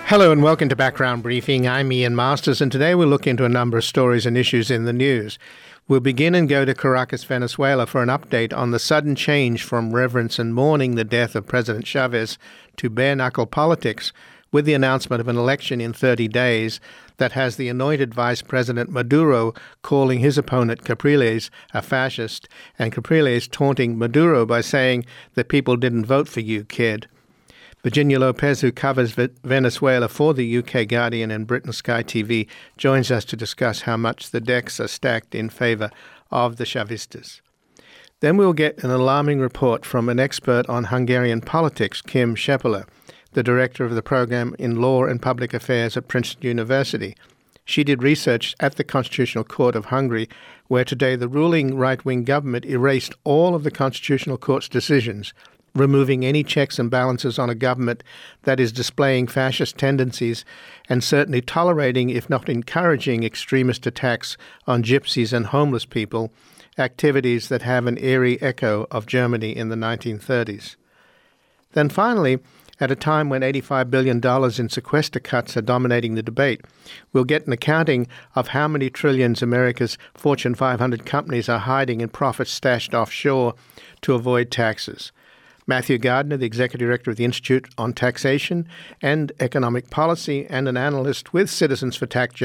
Hello and welcome to Background Briefing. I'm Ian Masters, and today we'll look into a number of stories and issues in the news. We'll begin and go to Caracas, Venezuela for an update on the sudden change from reverence and mourning the death of President Chavez to bare-knuckle politics with the announcement of an election in 30 days that has the anointed Vice President Maduro calling his opponent Capriles a fascist, and Capriles taunting Maduro by saying that people didn't vote for you, kid. Virginia Lopez, who covers Venezuela for the UK Guardian and Britain Sky TV, joins us to discuss how much the decks are stacked in favour of the Chavistas. Then we'll get an alarming report from an expert on Hungarian politics, Kim Schepeler, the director of the program in Law and Public Affairs at Princeton University. She did research at the Constitutional Court of Hungary, where today the ruling right-wing government erased all of the Constitutional Court's decisions, removing any checks and balances on a government that is displaying fascist tendencies and certainly tolerating, if not encouraging, extremist attacks on gypsies and homeless people, activities that have an eerie echo of Germany in the 1930s. Then finally, at a time when $85 billion in sequester cuts are dominating the debate, we'll get an accounting of how many trillions America's Fortune 500 companies are hiding in profits stashed offshore to avoid taxes. Matthew Gardner, the Executive Director of the Institute on Taxation and Economic Policy and an analyst with Citizens for Tax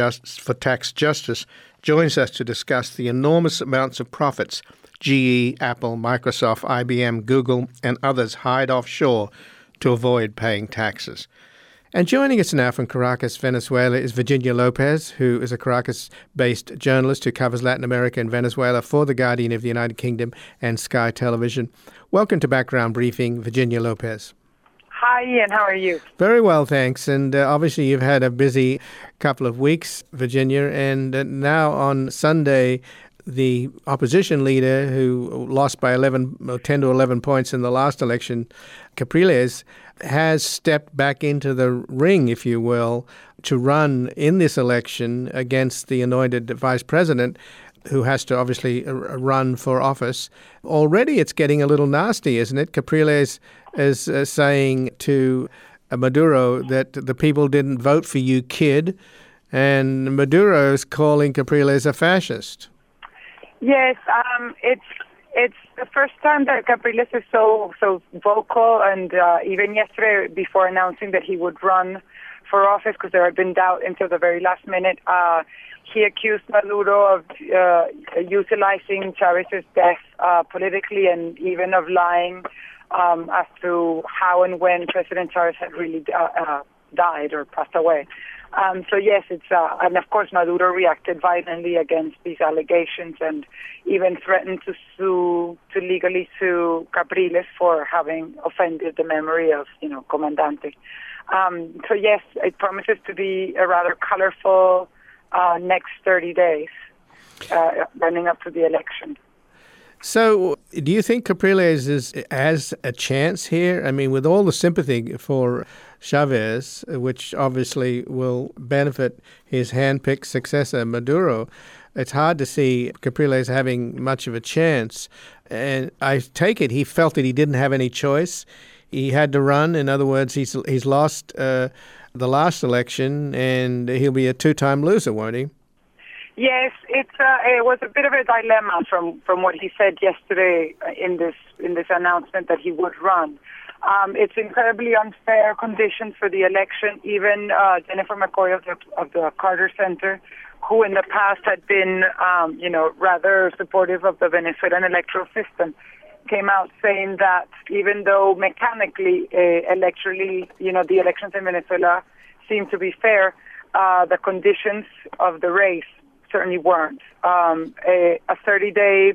Justice, joins us to discuss the enormous amounts of profits GE, Apple, Microsoft, IBM, Google, and others hide offshore to avoid paying taxes. And joining us now from Caracas, Venezuela, is Virginia Lopez, who is a Caracas-based journalist who covers Latin America and Venezuela for The Guardian of the United Kingdom and Sky Television. Welcome to Background Briefing, Virginia Lopez. Hi, Ian. How are you? Very well, thanks. And obviously you've had a busy couple of weeks, Virginia, and now on Sunday, the opposition leader who lost by 10 to 11 points in the last election, Capriles, has stepped back into the ring, if you will, to run in this election against the anointed vice president, who has to obviously run for office. Already it's getting a little nasty, isn't it? Capriles is saying to Maduro that the people didn't vote for you, kid, and Maduro is calling Capriles a fascist. Yes, it's the first time that Capriles is so vocal, and even yesterday, before announcing that he would run for office, because there had been doubt until the very last minute, he accused Maduro of utilizing Chavez's death politically, and even of lying as to how and when President Chavez had really died or passed away. So yes, it's and of course Maduro reacted violently against these allegations and even threatened to legally sue Capriles for having offended the memory of Comandante. So yes, it promises to be a rather colorful next 30 days running up to the election. So do you think Capriles has a chance here? I mean, with all the sympathy for Chavez, which obviously will benefit his hand-picked successor, Maduro, it's hard to see Capriles having much of a chance. And I take it he felt that he didn't have any choice. He had to run. In other words, he's lost the last election, and he'll be a two-time loser, won't he? Yes, it was a bit of a dilemma from what he said yesterday in this announcement that he would run. It's incredibly unfair conditions for the election. Even Jennifer McCoy of the Carter Center, who in the past had been rather supportive of the Venezuelan electoral system, came out saying that even though mechanically, electorally, the elections in Venezuela seem to be fair, the conditions of the race certainly weren't. A 30-day,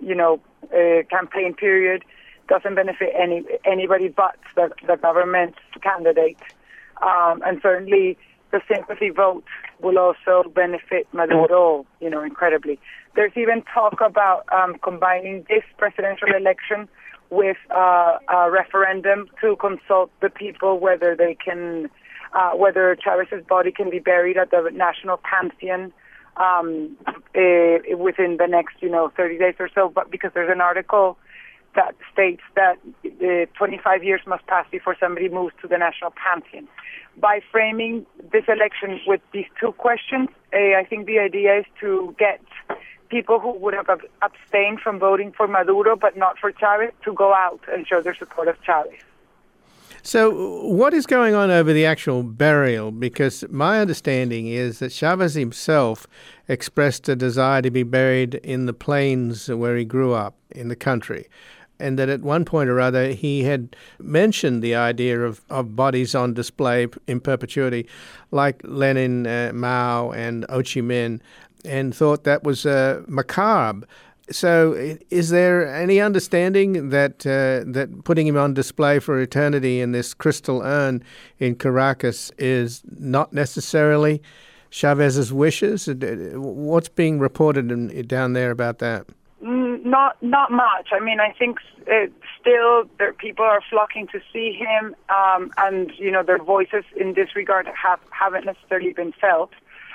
campaign period doesn't benefit anybody but the government's candidate. And certainly the sympathy vote will also benefit Maduro, incredibly. There's even talk about combining this presidential election with a referendum to consult the people whether they can, whether Chavez's body can be buried at the National Pantheon within the next, 30 days or so. But because there's an article that states that 25 years must pass before somebody moves to the national pantheon. By framing this election with these two questions, I think the idea is to get people who would have abstained from voting for Maduro but not for Chavez to go out and show their support of Chavez. So what is going on over the actual burial? Because my understanding is that Chavez himself expressed a desire to be buried in the plains where he grew up, in the country, and that at one point or other he had mentioned the idea of bodies on display in perpetuity, like Lenin, Mao, and Ho Chi Minh, and thought that was macabre. So is there any understanding that that putting him on display for eternity in this crystal urn in Caracas is not necessarily Chavez's wishes? What's being reported down there about that? Not much. I mean, I think still people are flocking to see him, and their voices in this regard haven't necessarily been felt.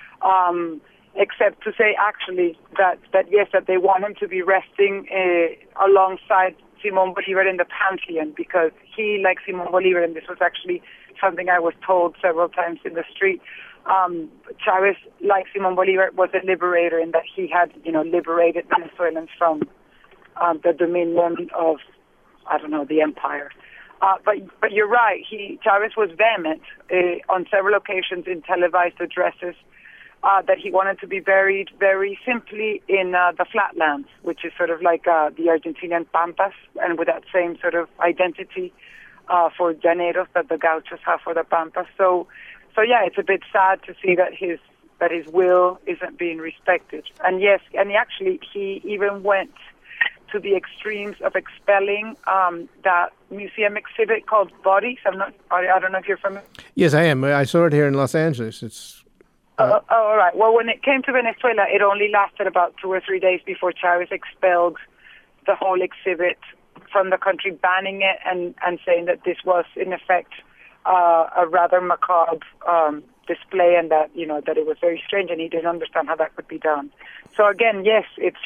Except to say actually that yes, that they want him to be resting alongside Simón Bolívar in the Pantheon, because he, like Simón Bolívar, and this was actually something I was told several times in the street, Chavez, like Simón Bolívar, was a liberator in that he had, liberated Venezuelans from the dominion of, the empire. But you're right, Chavez was vehement on several occasions in televised addresses that he wanted to be buried very simply in the flatlands, which is sort of like the Argentinian Pampas, and with that same sort of identity for llaneros that the gauchos have for the Pampas. So yeah, it's a bit sad to see that his will isn't being respected. And yes, and he even went to the extremes of expelling that museum exhibit called Bodies. I don't know if you're familiar. Yes, I am. I saw it here in Los Angeles. It's all right. Well, when it came to Venezuela, it only lasted about 2 or 3 days before Chavez expelled the whole exhibit from the country, banning it and saying that this was, in effect, a rather macabre display, and that that it was very strange, and he didn't understand how that could be done. So again, yes, it's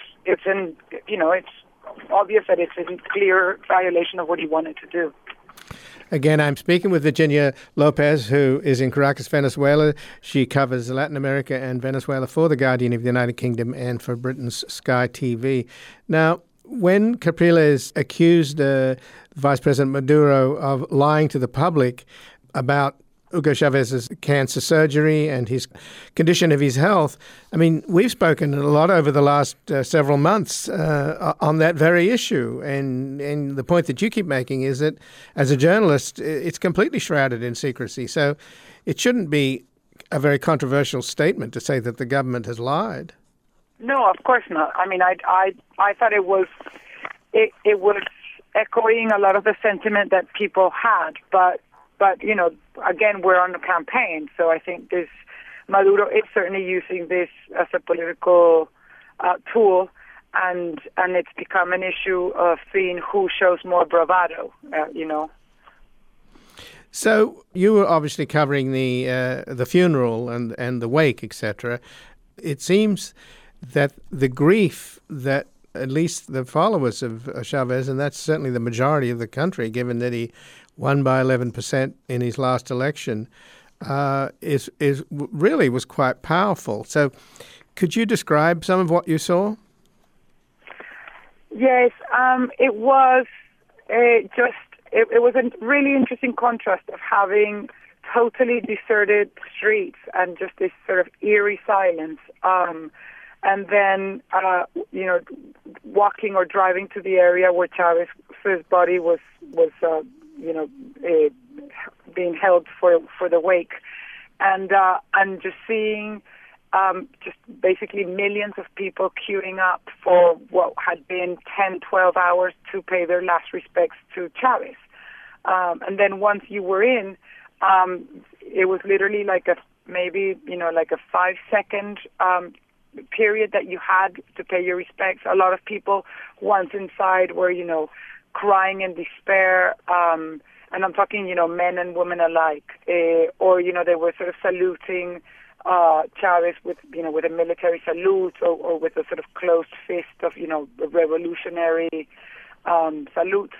obvious that it's in clear violation of what he wanted to do. Again, I'm speaking with Virginia Lopez, who is in Caracas, Venezuela. She covers Latin America and Venezuela for The Guardian of the United Kingdom and for Britain's Sky TV. Now, when Capriles accused Vice President Maduro of lying to the public about Hugo Chavez's cancer surgery and his condition of his health, I mean, we've spoken a lot over the last several months on that very issue. And the point that you keep making is that as a journalist, it's completely shrouded in secrecy. So it shouldn't be a very controversial statement to say that the government has lied. No, of course not. I mean, I thought it was echoing a lot of the sentiment that people had, but again, we're on a campaign, so I think Maduro is certainly using this as a political tool, and it's become an issue of seeing who shows more bravado, So you were obviously covering the funeral and the wake, etc. It seems that the grief that at least the followers of Chavez, and that's certainly the majority of the country, given that he won by 11% in his last election, is really was quite powerful. So could you describe some of what you saw? Yes, it was it was a really interesting contrast of having totally deserted streets and just this sort of eerie silence, and then walking or driving to the area where Chavez's body was being held for the wake, and just seeing just basically millions of people queuing up for what had been 10, 12 hours to pay their last respects to Chavez. And then once you were in, it was literally like a 5-second period that you had to pay your respects. A lot of people once inside were, crying in despair, and I'm talking, men and women alike, or, they were sort of saluting Chavez with a military salute or with a sort of closed fist of, a revolutionary salute.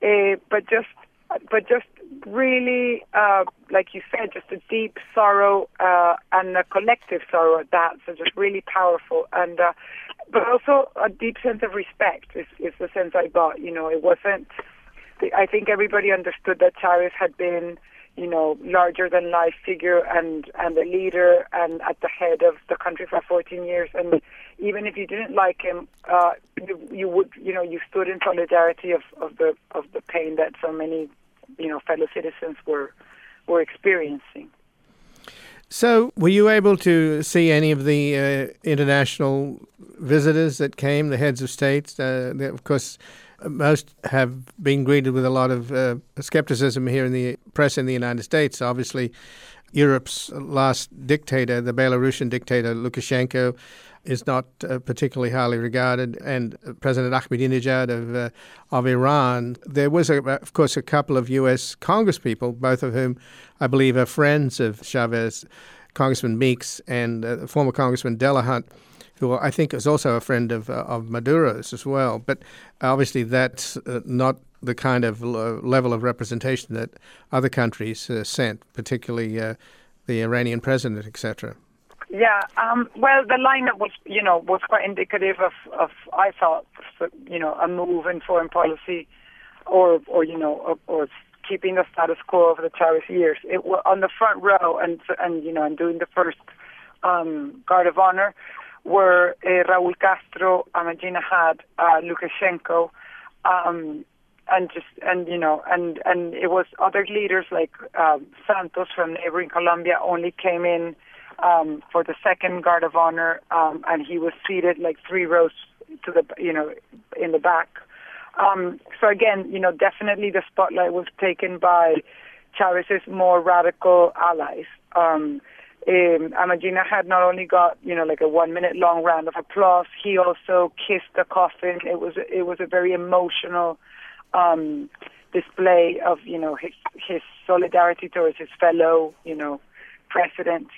But just really, like you said, just a deep sorrow and a collective sorrow at that. So just really powerful, and but also a deep sense of respect is the sense I got. It wasn't. I think everybody understood that Chávez had been, larger than life figure and a leader and at the head of the country for 14 years. And even if you didn't like him, you stood in solidarity of the pain that so many, fellow citizens were experiencing. So, were you able to see any of the international visitors that came, the heads of states? Of course, most have been greeted with a lot of skepticism here in the press in the United States. Obviously, Europe's last dictator, the Belarusian dictator Lukashenko, is not particularly highly regarded, and President Ahmadinejad of Iran. There was, of course, a couple of U.S. congresspeople, both of whom I believe are friends of Chavez, Congressman Meeks and former Congressman Delahunt, who I think is also a friend of Maduro's as well. But obviously that's not the kind of level of representation that other countries sent, particularly the Iranian president, etc. Yeah, well, the lineup was quite indicative of I thought, a move in foreign policy, or keeping the status quo of the Chavez years. It was on the front row, and doing the first guard of honor were Raúl Castro, Ahmadinejad, Lukashenko, and it was other leaders like Santos from neighboring Colombia only came in for the second guard of honor, and he was seated like 3 rows to the in the back. So again, definitely the spotlight was taken by Chávez's more radical allies. Ahmadinejad not only got like a 1-minute long round of applause, he also kissed the coffin. It was a very emotional display of his solidarity towards his fellow president.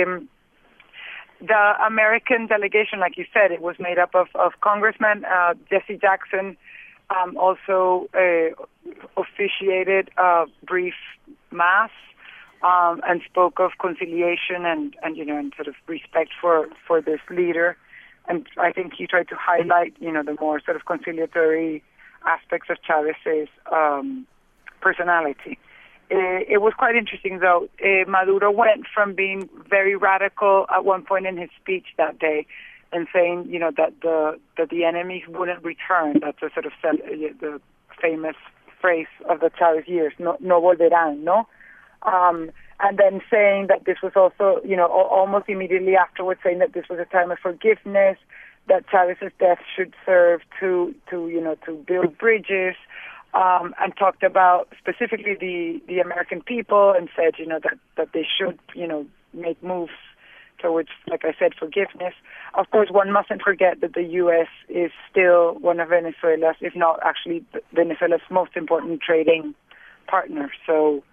The American delegation, like you said, it was made up of Congressman Jesse Jackson. Also officiated a brief mass and spoke of conciliation and sort of respect for this leader. And I think he tried to highlight the more sort of conciliatory aspects of Chávez's personality. It was quite interesting, though. Maduro went from being very radical at one point in his speech that day and saying, that the enemies wouldn't return. That's a sort of the famous phrase of the Chávez years, no volverán, no? And then saying that this was also, almost immediately afterwards, saying that this was a time of forgiveness, that Chávez's death should serve to build bridges, and talked about specifically the American people and said, that they should, make moves towards, like I said, forgiveness. Of course, one mustn't forget that the U.S. is still one of Venezuela's, if not actually Venezuela's most important trading partner. So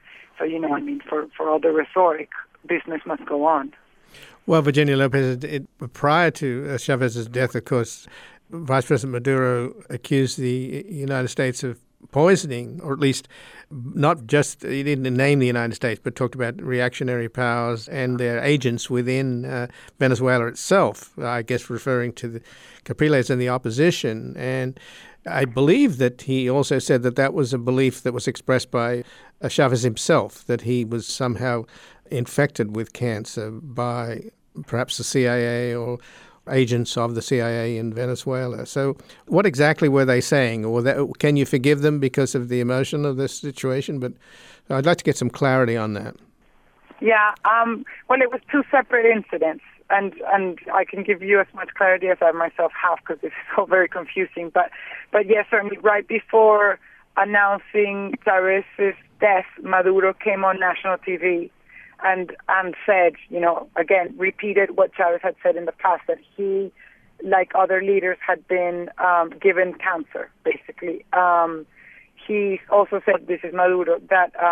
for all the rhetoric, business must go on. Well, Virginia Lopez, prior to Chávez's death, of course, Vice President Maduro accused the United States of poisoning, or at least not just, he didn't name the United States, but talked about reactionary powers and their agents within Venezuela itself, I guess referring to the Capriles and the opposition. And I believe that he also said that was a belief that was expressed by Chávez himself, that he was somehow infected with cancer by perhaps the CIA or agents of the CIA in Venezuela. So what exactly were they saying? Or can you forgive them because of the emotion of this situation? But I'd like to get some clarity on that. Yeah, well, it was 2 separate incidents. And I can give you as much clarity as I myself have because it's so very confusing. But yes, certainly right before announcing Chávez's death, Maduro came on national TV and said, again, repeated what Chávez had said in the past, that he, like other leaders, had been given cancer, basically. He also said, this is Maduro,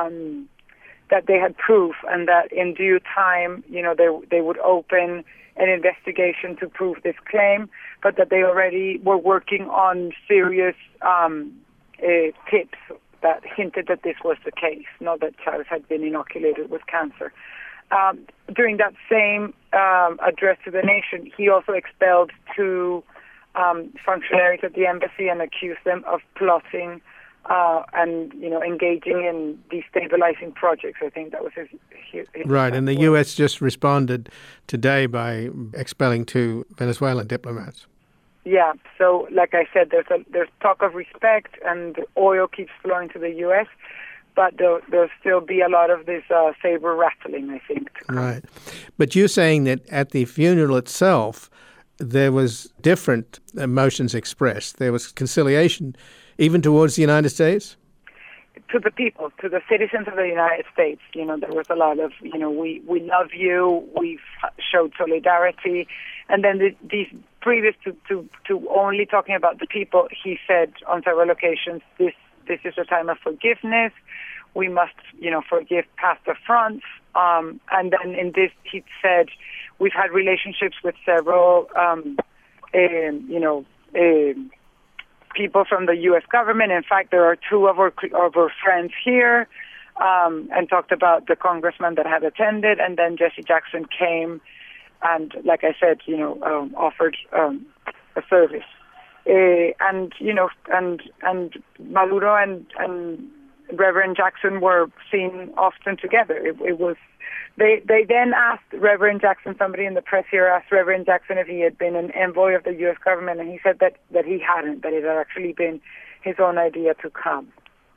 that they had proof and that in due time, they would open an investigation to prove this claim, but that they already were working on serious tips that hinted that this was the case, not that Chavez had been inoculated with cancer. During that same address to the nation, he also expelled two functionaries at the embassy and accused them of plotting and engaging in destabilizing projects. I think that was his right. And the U.S. just responded today by expelling two Venezuelan diplomats. Yeah. So, like I said, there's talk of respect, and oil keeps flowing to the U.S., but there'll still be a lot of this saber rattling, I think. Right. But you're saying that at the funeral itself, there was different emotions expressed. There was conciliation, even towards the United States? To the people, to the citizens of the United States. There was a lot of, we love you, we've showed solidarity. And then these previous to only talking about the people, he said on several occasions, this is a time of forgiveness. We must, forgive past affronts. And then in this, he said, we've had relationships with several, people from the U.S. government. In fact, there are two of our friends here, and talked about the congressman that had attended. And then Jesse Jackson came and, like I said, offered a service. And Maduro and Reverend Jackson were seen often together. It was they then asked Reverend Jackson, somebody in the press here asked Reverend Jackson if he had been an envoy of the U.S. government, and he said that he hadn't, that it had actually been his own idea to come.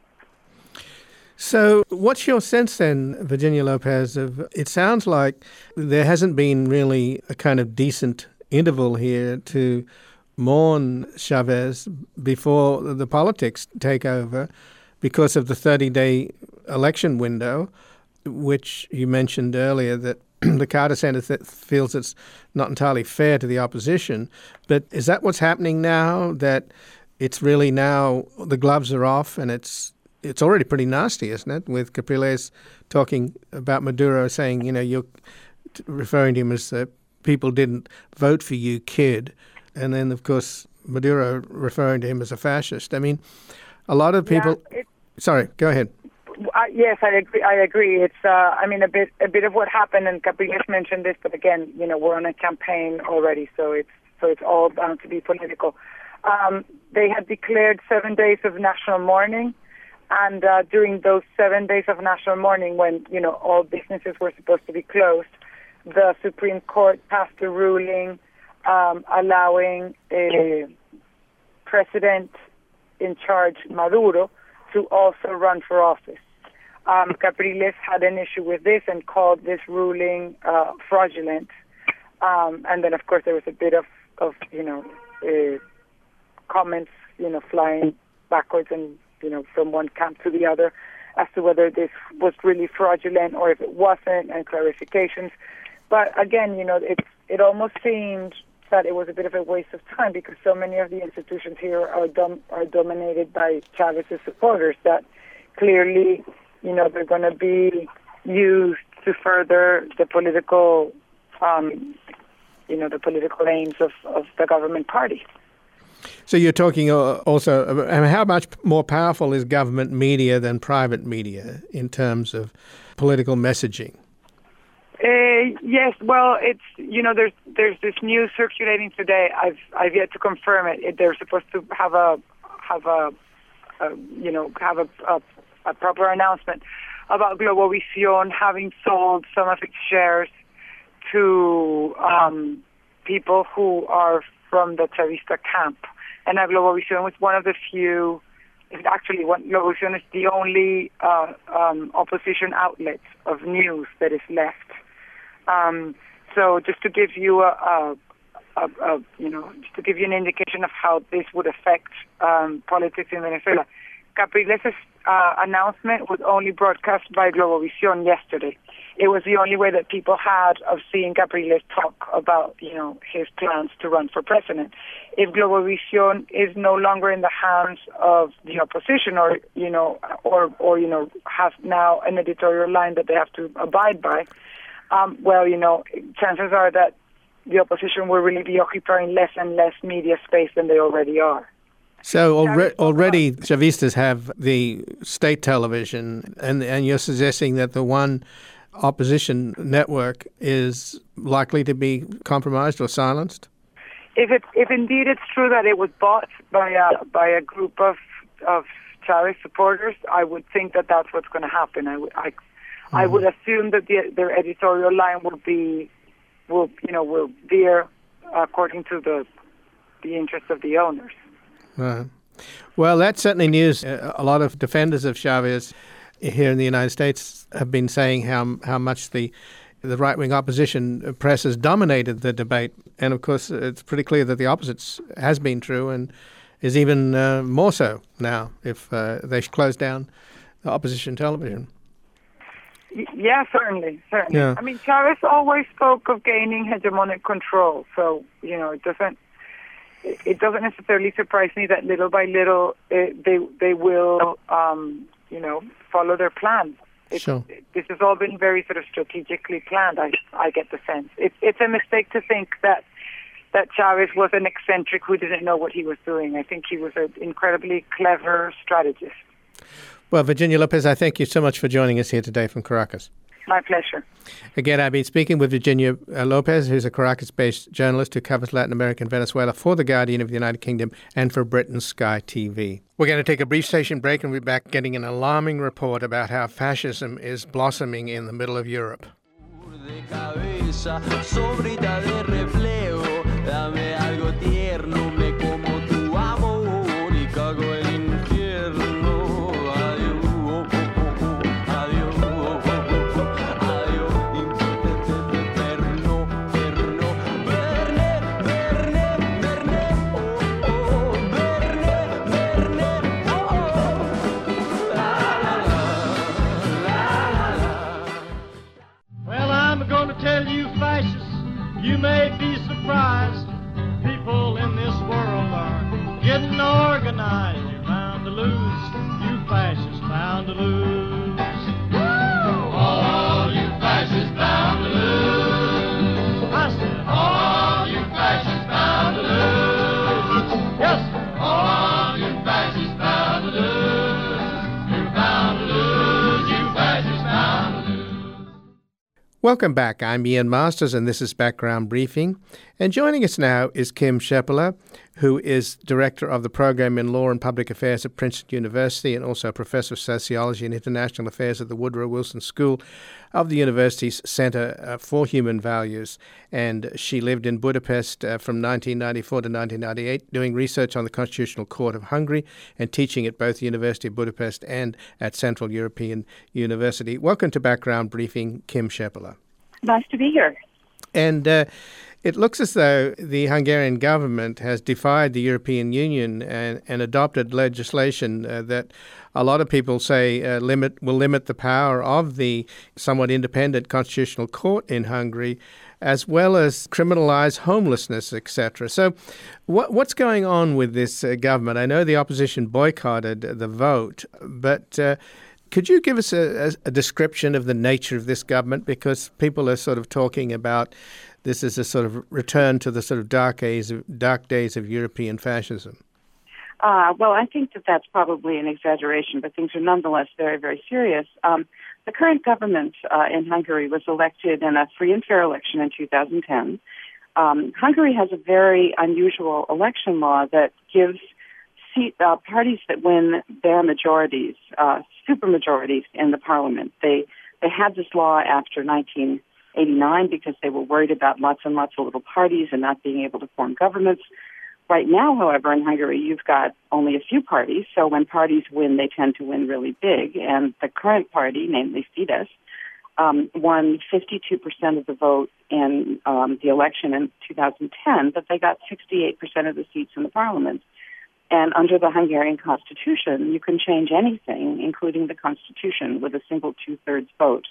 So what's your sense then, Virginia Lopez, of it sounds like there hasn't been really a kind of decent interval here to mourn Chavez before the politics take over because of the 30-day election window, which you mentioned earlier that the Carter Center feels it's not entirely fair to the opposition. But is that what's happening now, that it's really now the gloves are off and it's already pretty nasty, isn't it, with Capriles talking about Maduro saying, you're referring to him as people didn't vote for you, kid. And then, of course, Maduro referring to him as a fascist. I mean, a lot of people... Yeah, sorry, go ahead. Yes, I agree. It's, a bit of what happened, and Capriles mentioned this, but again, we're on a campaign already, so it's all bound to be political. They had declared 7 days of national mourning, and during those 7 days of national mourning, when, all businesses were supposed to be closed, the Supreme Court passed a ruling allowing a president in charge, Maduro, to also run for office. Capriles had an issue with this and called this ruling fraudulent. And then, of course, there was a bit of comments, flying backwards and, from one camp to the other as to whether this was really fraudulent or if it wasn't, and clarifications. But again, it almost seemed that it was a bit of a waste of time because so many of the institutions here are dominated by Chavez's supporters that clearly, they're going to be used to further the political, the political aims of the government party. So you're talking also, how much more powerful is government media than private media in terms of political messaging? Yes, well, it's there's this news circulating today. I've yet to confirm it. They're supposed to have a proper announcement about Globovisión having sold some of its shares to people who are from the Chavista camp. And Globovisión was one of the few. Actually, Globovisión is the only opposition outlet of news that is left. So just to give you just to give you an indication of how this would affect politics in Venezuela, Capriles' announcement was only broadcast by Globovisión yesterday. It was the only way that people had of seeing Capriles talk about, his plans to run for president. If Globovisión is no longer in the hands of the opposition, or has now an editorial line that they have to abide by, chances are that the opposition will really be occupying less and less media space than they already are. So already Chavistas have the state television, and you're suggesting that the one opposition network is likely to be compromised or silenced? If indeed it's true that it was bought by a group of Chavez supporters, I would think that that's what's going to happen. I would assume that their editorial line will veer according to the interests of the owners. Right. Well, that's certainly news. A lot of defenders of Chavez here in the United States have been saying how much the right-wing opposition press has dominated the debate. And, of course, it's pretty clear that the opposite has been true and is even more so now if they close down the opposition television. Yeah, certainly. Yeah. I mean, Chavez always spoke of gaining hegemonic control, so, it doesn't necessarily surprise me that little by little they will, follow their plan. Sure. This has all been very sort of strategically planned, I get the sense. It's a mistake to think that Chavez was an eccentric who didn't know what he was doing. I think he was an incredibly clever strategist. Well, Virginia Lopez, I thank you so much for joining us here today from Caracas. My pleasure. Again, I've been speaking with Virginia Lopez, who's a Caracas-based journalist who covers Latin America and Venezuela for The Guardian of the United Kingdom and for Britain's Sky TV. We're going to take a brief station break and we'll be back getting an alarming report about how fascism is blossoming in the middle of Europe. You may be surprised, people in this world are getting organized. You're bound to lose, you fascists bound to lose. All you fascists bound to lose. I said, all you fascists bound to lose. Yes, sir. All you fascists bound to lose. You're bound to lose, you fascists bound to lose. Welcome back. I'm Ian Masters, and this is Background Briefing. And joining us now is Kim Schepola, who is Director of the Program in Law and Public Affairs at Princeton University and also a Professor of Sociology and International Affairs at the Woodrow Wilson School of the university's Center for Human Values. And she lived in Budapest from 1994 to 1998, doing research on the Constitutional Court of Hungary and teaching at both the University of Budapest and at Central European University. Welcome to Background Briefing, Kim Schepola. Nice to be here. And it looks as though the Hungarian government has defied the European Union and adopted legislation that a lot of people say will limit the power of the somewhat independent constitutional court in Hungary, as well as criminalize homelessness, etc. So what's going on with this government? I know the opposition boycotted the vote, but could you give us a description of the nature of this government? Because people are sort of talking about this as a sort of return to the sort of dark days of European fascism. Well, I think that's probably an exaggeration, but things are nonetheless very, very serious. The current government in Hungary was elected in a free and fair election in 2010. Hungary has a very unusual election law that gives parties that win their majorities, supermajorities in the parliament. They had this law after 1989 because they were worried about lots and lots of little parties and not being able to form governments. Right now, however, in Hungary, you've got only a few parties, so when parties win, they tend to win really big. And the current party, namely Fidesz, won 52% of the vote in the election in 2010, but they got 68% of the seats in the parliament. And under the Hungarian constitution, you can change anything, including the constitution, with a simple two-thirds vote.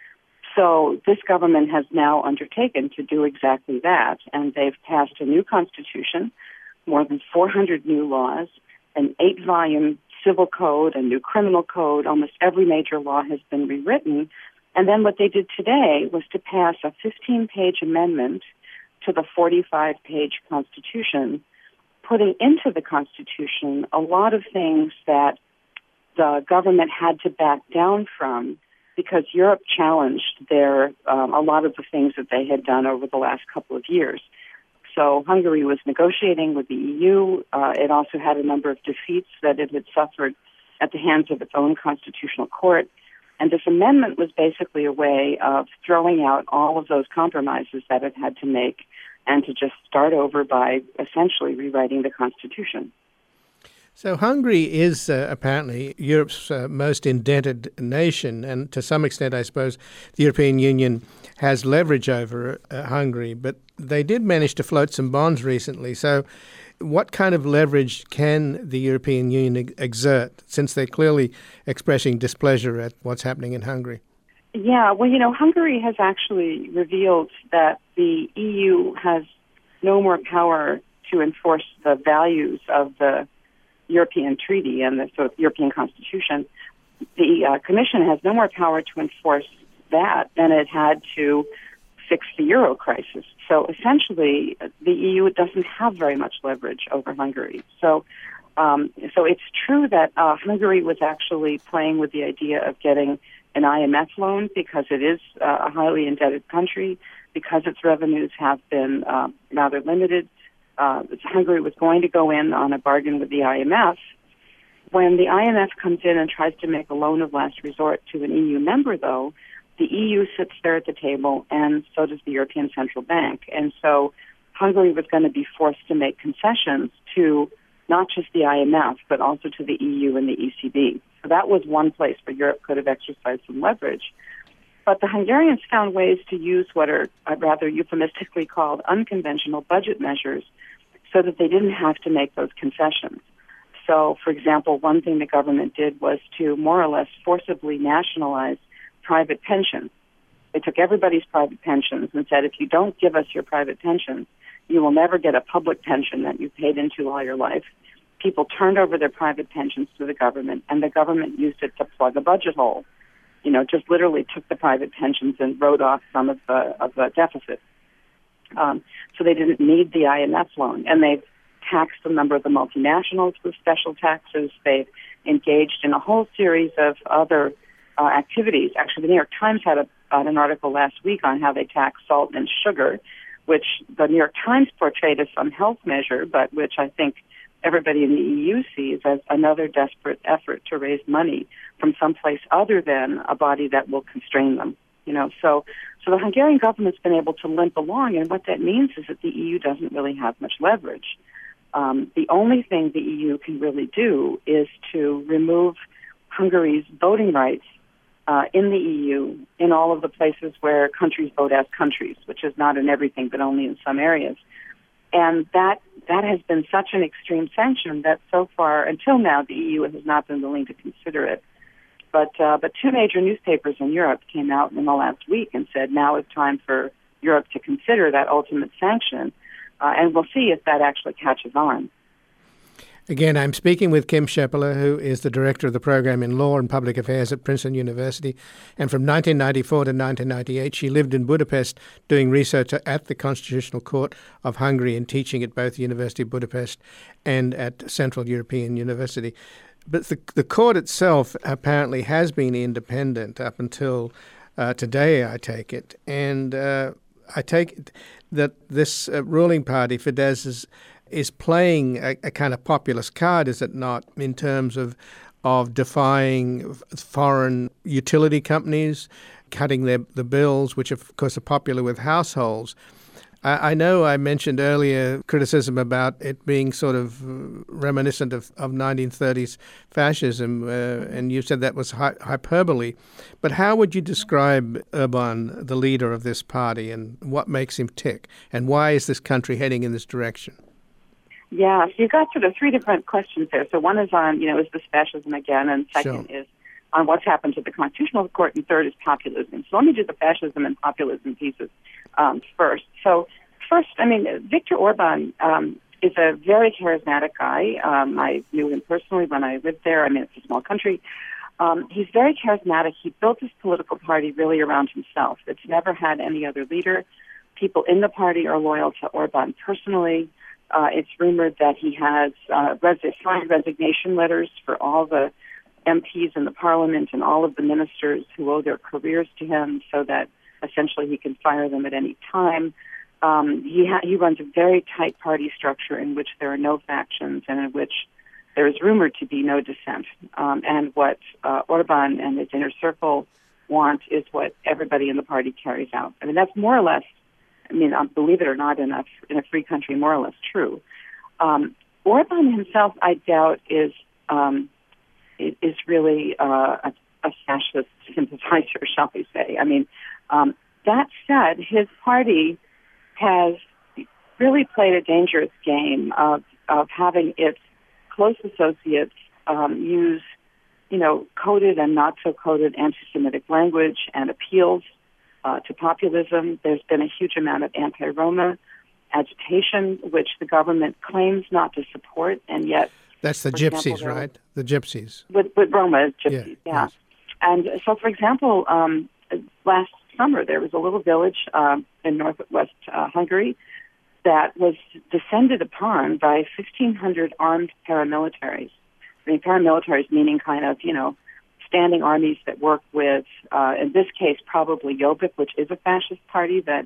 So this government has now undertaken to do exactly that, and they've passed a new constitution, more than 400 new laws, an 8-volume civil code, a new criminal code. Almost every major law has been rewritten. And then what they did today was to pass a 15-page amendment to the 45-page constitution, putting into the Constitution a lot of things that the government had to back down from because Europe challenged a lot of the things that they had done over the last couple of years. So Hungary was negotiating with the EU. It also had a number of defeats that it had suffered at the hands of its own constitutional court. And this amendment was basically a way of throwing out all of those compromises that it had to make and to just start over by essentially rewriting the Constitution. So Hungary is apparently Europe's most indebted nation, and to some extent, I suppose, the European Union has leverage over Hungary, but they did manage to float some bonds recently. So what kind of leverage can the European Union exert, since they're clearly expressing displeasure at what's happening in Hungary? Yeah, well, Hungary has actually revealed that the EU has no more power to enforce the values of the European Treaty and the sort of European Constitution. The Commission has no more power to enforce that than it had to fix the euro crisis. So essentially, the EU doesn't have very much leverage over Hungary. So it's true that Hungary was actually playing with the idea of getting an IMF loan because it is a highly indebted country, because its revenues have been rather limited. Hungary was going to go in on a bargain with the IMF. When the IMF comes in and tries to make a loan of last resort to an EU member, though, the EU sits there at the table, and so does the European Central Bank. And so Hungary was going to be forced to make concessions to not just the IMF, but also to the EU and the ECB. So that was one place where Europe could have exercised some leverage. But the Hungarians found ways to use what are rather euphemistically called unconventional budget measures so that they didn't have to make those concessions. So, for example, one thing the government did was to more or less forcibly nationalize private pensions. They took everybody's private pensions and said, if you don't give us your private pensions, you will never get a public pension that you paid into all your life. People turned over their private pensions to the government, and the government used it to plug a budget hole. Just literally took the private pensions and wrote off some of the deficit. So they didn't need the IMF loan, and they've taxed a number of the multinationals with special taxes. They've engaged in a whole series of other activities. Actually, the New York Times had an article last week on how they tax salt and sugar, which the New York Times portrayed as some health measure, but which I think everybody in the EU sees as another desperate effort to raise money from someplace other than a body that will constrain them. So the Hungarian government's been able to limp along, and what that means is that the EU doesn't really have much leverage. The only thing the EU can really do is to remove Hungary's voting rights in the EU in all of the places where countries vote as countries, which is not in everything, but only in some areas. And that has been such an extreme sanction that so far, until now, the EU has not been willing to consider it. But two major newspapers in Europe came out in the last week and said now it's time for Europe to consider that ultimate sanction, and we'll see if that actually catches on. Again, I'm speaking with Kim Scheppele, who is the director of the program in Law and Public Affairs at Princeton University. And from 1994 to 1998, she lived in Budapest doing research at the Constitutional Court of Hungary and teaching at both the University of Budapest and at Central European University. But the court itself apparently has been independent up until today, I take it. And I take it that this ruling party, Fidesz, is playing a kind of populist card, is it not, in terms of defying foreign utility companies, cutting the bills, which of course are popular with households. I know I mentioned earlier criticism about it being sort of reminiscent of 1930s fascism, and you said that was hyperbole. But how would you describe Orbán, the leader of this party, and what makes him tick? And why is this country heading in this direction? Yeah, so you got sort of three different questions there. So one is on, is this fascism again? And second is on what's happened to the Constitutional Court, and third is populism. So let me do the fascism and populism pieces first. So first, Viktor Orbán is a very charismatic guy. I knew him personally when I lived there. It's a small country. He's very charismatic. He built his political party really around himself. It's never had any other leader. People in the party are loyal to Orbán personally. It's rumored that he has signed resignation letters for all the MPs in the parliament and all of the ministers who owe their careers to him, so that essentially he can fire them at any time. He runs a very tight party structure in which there are no factions and in which there is rumored to be no dissent. And what Orban and his inner circle want is what everybody in the party carries out. I mean, that's more or less, believe it or not, in a free country, more or less true. Orban himself, I doubt, is really a fascist sympathizer, shall we say. That said, his party has really played a dangerous game of having its close associates use, coded and not so coded anti-Semitic language and appeals to populism. There's been a huge amount of anti-Roma agitation, which the government claims not to support, and yet... That's the gypsies, right? The gypsies. With Roma, gypsies, yeah. Yes. And so, for example, last summer there was a little village in northwest Hungary that was descended upon by 1,500 armed paramilitaries. Paramilitaries meaning kind of, standing armies that work with, in this case, probably Jobbik, which is a fascist party that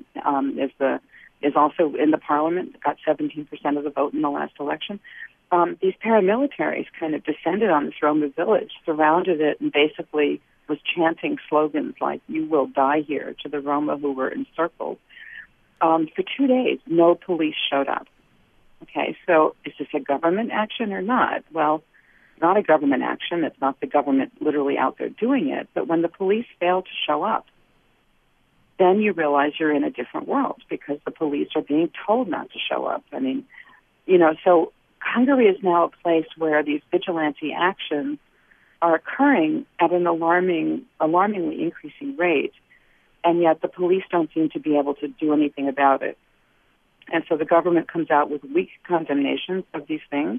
is also in the parliament, got 17% of the vote in the last election. These paramilitaries kind of descended on this Roma village, surrounded it, and basically was chanting slogans like, "You will die here," to the Roma who were encircled. For 2 days, no police showed up. Okay, so is this a government action or not? Well, not a government action. It's not the government literally out there doing it. But when the police fail to show up, then you realize you're in a different world because the police are being told not to show up. So Hungary is now a place where these vigilante actions are occurring at an alarmingly increasing rate, and yet the police don't seem to be able to do anything about it. And so the government comes out with weak condemnations of these things,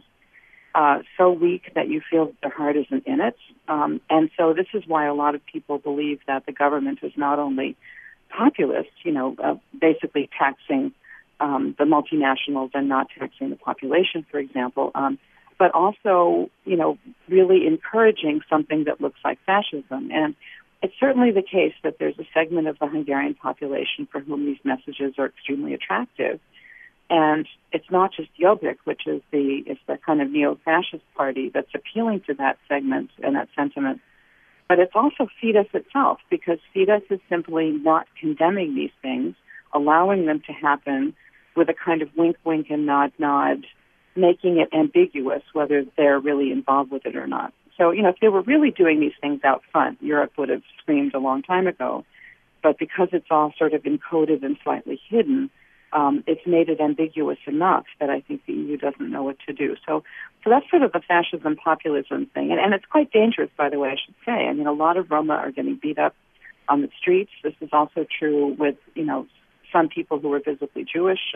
so weak that you feel their heart isn't in it. And so this is why a lot of people believe that the government is not only populist, basically taxing the multinationals and not taxing the population, for example, but also, really encouraging something that looks like fascism. And it's certainly the case that there's a segment of the Hungarian population for whom these messages are extremely attractive. And it's not just Jobbik, which is the kind of neo-fascist party that's appealing to that segment and that sentiment, but it's also Fidesz itself, because Fidesz is simply not condemning these things, allowing them to happen with a kind of wink, wink, and nod, nod, making it ambiguous whether they're really involved with it or not. So, if they were really doing these things out front, Europe would have screamed a long time ago. But because it's all sort of encoded and slightly hidden, it's made it ambiguous enough that I think the EU doesn't know what to do. So that's sort of the fascism populism thing. And it's quite dangerous, by the way, I should say. A lot of Roma are getting beat up on the streets. This is also true with, some people who are visibly Jewish.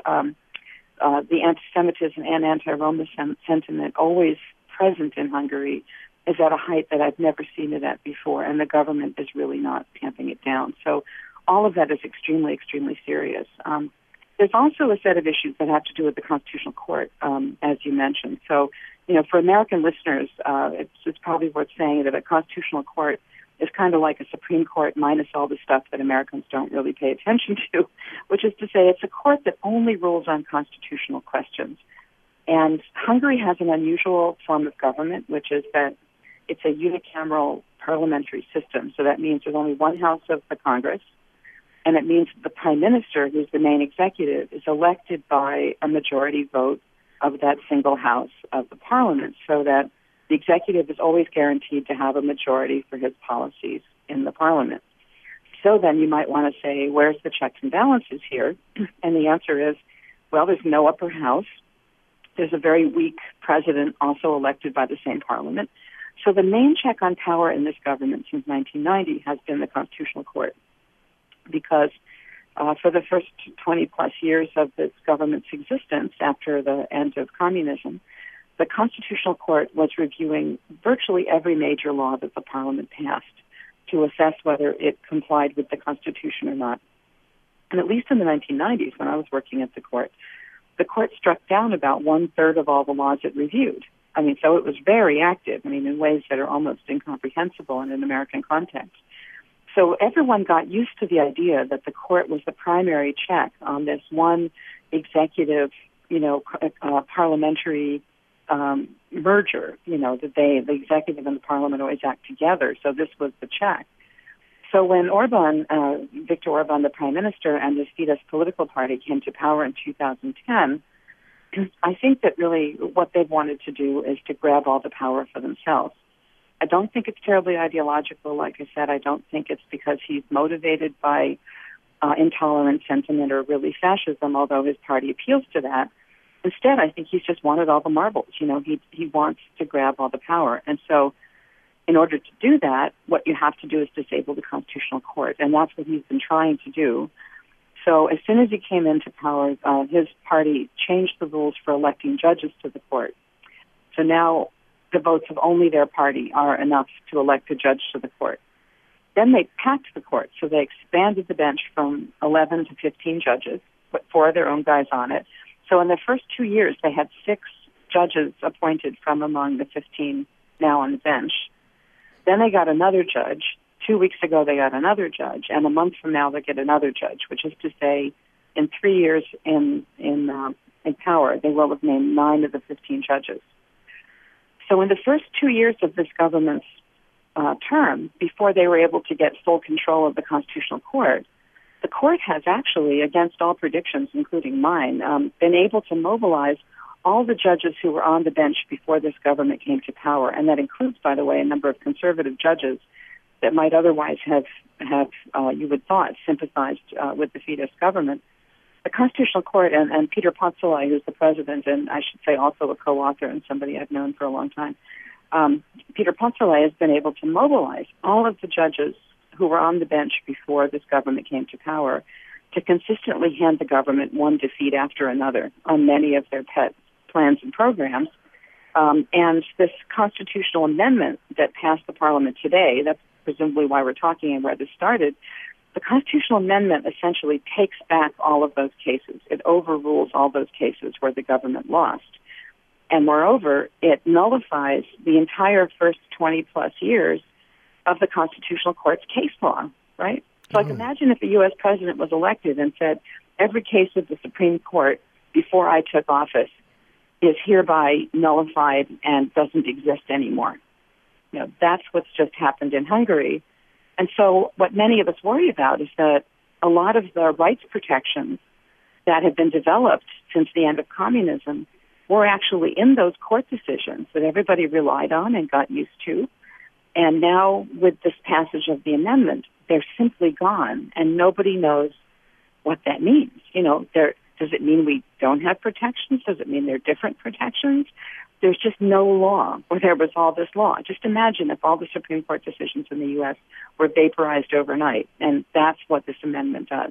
The anti-Semitism and anti-Roma sentiment always present in Hungary is at a height that I've never seen it at before, and the government is really not tamping it down. So all of that is extremely, extremely serious. There's also a set of issues that have to do with the Constitutional Court, as you mentioned. So, for American listeners, it's probably worth saying that a Constitutional Court is kind of like a Supreme Court minus all the stuff that Americans don't really pay attention to, which is to say it's a court that only rules on constitutional questions. And Hungary has an unusual form of government, which is that it's a unicameral parliamentary system. So that means there's only one house of the Congress, and it means the prime minister, who's the main executive, is elected by a majority vote of that single house of the parliament, so that the executive is always guaranteed to have a majority for his policies in the parliament. So then you might want to say, where's the checks and balances here? And the answer is, well, there's no upper house. There's a very weak president also elected by the same parliament. So the main check on power in this government since 1990 has been the Constitutional Court, because for the first 20-plus years of this government's existence after the end of communism, the Constitutional Court was reviewing virtually every major law that the Parliament passed to assess whether it complied with the Constitution or not. And at least in the 1990s, when I was working at the court, the court struck down about 1/3 of all the laws it reviewed. I mean, so it was very active, in ways that are almost incomprehensible in an American context. So everyone got used to the idea that the court was the primary check on this one executive, parliamentary merger, that the executive and the parliament always act together. So this was the check. So when Viktor Orban, the prime minister, and the Fidesz political party came to power in 2010, I think that really what they wanted to do is to grab all the power for themselves. I don't think it's terribly ideological. Like I said, I don't think it's because he's motivated by intolerant sentiment or really fascism, although his party appeals to that. Instead, I think he's just wanted all the marbles. He wants to grab all the power. And so in order to do that, what you have to do is disable the Constitutional Court, and that's what he's been trying to do. So as soon as he came into power, his party changed the rules for electing judges to the court. So now the votes of only their party are enough to elect a judge to the court. Then they packed the court, so they expanded the bench from 11 to 15 judges, put 4 of their own guys on it. So in the first 2 years, they had 6 judges appointed from among the 15 now on the bench. Then they got another judge. 2 weeks ago, they got another judge, and a month from now, they get another judge, which is to say, in 3 years in power, they will have named 9 of the 15 judges. So in the first 2 years of this government's term, before they were able to get full control of the Constitutional Court, the court has actually, against all predictions, including mine, been able to mobilize all the judges who were on the bench before this government came to power, and that includes, by the way, a number of conservative judges that might otherwise have you would thought, sympathized with the Fidesz government. The Constitutional Court and Peter Ponzolai, who's the president, and I should say also a co-author and somebody I've known for a long time, Peter Ponzolai has been able to mobilize all of the judges who were on the bench before this government came to power to consistently hand the government one defeat after another on many of their pet plans and programs. And this constitutional amendment that passed the parliament today, that's presumably why we're talking and where this started, the constitutional amendment essentially takes back all of those cases. It overrules all those cases where the government lost. And moreover, it nullifies the entire first 20-plus years of the Constitutional Court's case law, right? So imagine if the U.S. president was elected and said, every case of the Supreme Court before I took office is hereby nullified and doesn't exist anymore. That's what's just happened in Hungary. And so what many of us worry about is that a lot of the rights protections that have been developed since the end of communism were actually in those court decisions that everybody relied on and got used to. And now with this passage of the amendment, they're simply gone, and nobody knows what that means. Does it mean we don't have protections? Does it mean they're different protections? There's just no law where there was all this law. Just imagine if all the Supreme Court decisions in the U.S. were vaporized overnight, and that's what this amendment does.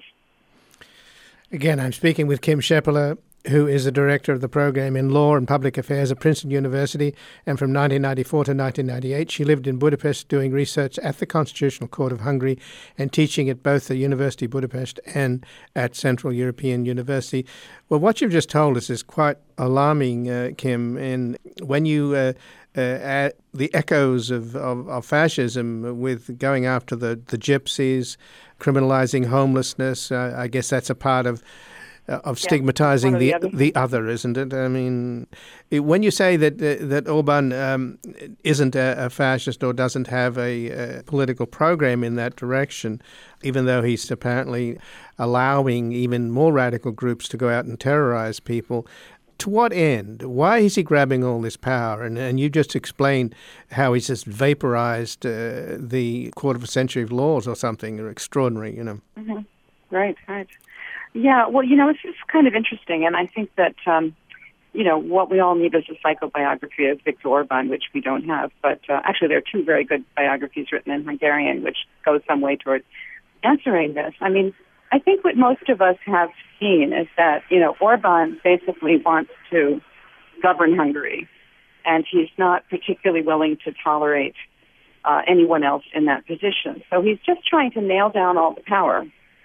Again, I'm speaking with Kim Scheperle, who is the director of the program in Law and Public Affairs at Princeton University, and from 1994 to 1998 she lived in Budapest doing research at the Constitutional Court of Hungary and teaching at both the University of Budapest and at Central European University. Well, what you've just told us is quite alarming, Kim, and when you add the echoes of fascism with going after the gypsies, criminalizing homelessness, I guess that's a part of stigmatizing the other, isn't it? I mean, when you say that Orban isn't a fascist or doesn't have a political program in that direction, even though he's apparently allowing even more radical groups to go out and terrorize people, to what end? Why is he grabbing all this power? And you just explained how he's just vaporized the quarter of a century of laws or something extraordinary, Mm-hmm. Right. Yeah, well, it's just kind of interesting, and I think that, what we all need is a psychobiography of Viktor Orban, which we don't have, but actually there are 2 very good biographies written in Hungarian, which goes some way towards answering this. I mean, I think what most of us have seen is that, Orban basically wants to govern Hungary, and he's not particularly willing to tolerate anyone else in that position. So he's just trying to nail down all the power.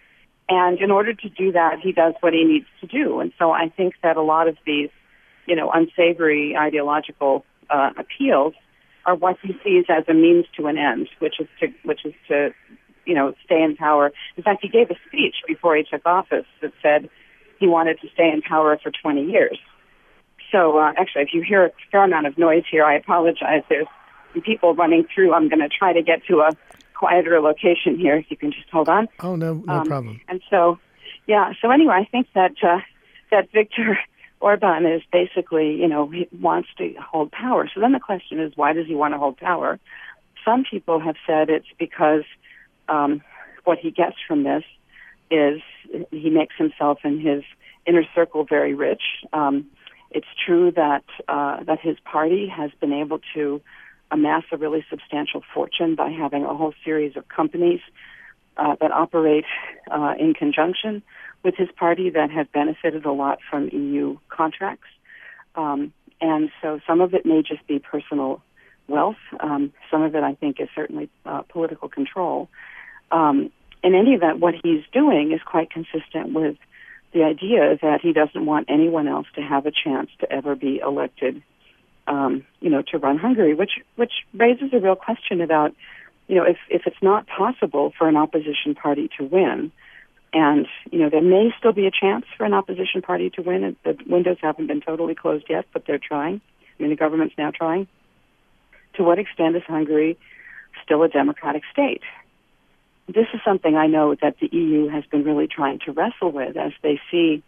And in order to do that, he does what he needs to do. And so I think that a lot of these, unsavory ideological appeals are what he sees as a means to an end, which is to stay in power. In fact, he gave a speech before he took office that said he wanted to stay in power for 20 years. So actually, if you hear a fair amount of noise here, I apologize. There's some people running through. I'm going to try to get to a quieter location here. If you can just hold on. Oh, no problem. And so, so anyway, I think that Viktor Orban is basically, he wants to hold power. So then the question is, why does he want to hold power? Some people have said it's because what he gets from this is he makes himself and his inner circle very rich. It's true that his party has been able to amass a really substantial fortune by having a whole series of companies that operate in conjunction with his party that have benefited a lot from EU contracts. And so some of it may just be personal wealth. Some of it, I think, is certainly political control. In any event, what he's doing is quite consistent with the idea that he doesn't want anyone else to have a chance to ever be elected, to run Hungary, which raises a real question about, if it's not possible for an opposition party to win, and, there may still be a chance for an opposition party to win. The windows haven't been totally closed yet, but they're trying. The government's now trying. To what extent is Hungary still a democratic state? This is something I know that the EU has been really trying to wrestle with as they see,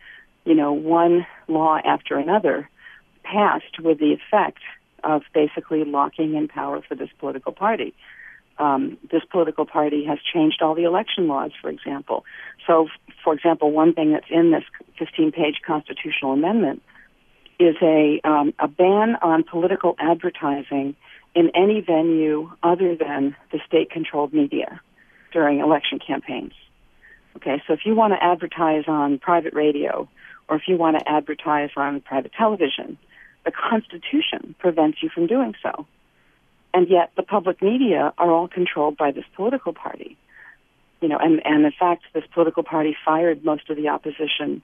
one law after another passed with the effect of basically locking in power for this political party. This political party has changed all the election laws, for example. So, for example, one thing that's in this 15-page constitutional amendment is a ban on political advertising in any venue other than the state-controlled media during election campaigns. Okay, so if you want to advertise on private radio or if you want to advertise on private television, the Constitution prevents you from doing so. And yet the public media are all controlled by this political party. And in fact, this political party fired most of the opposition,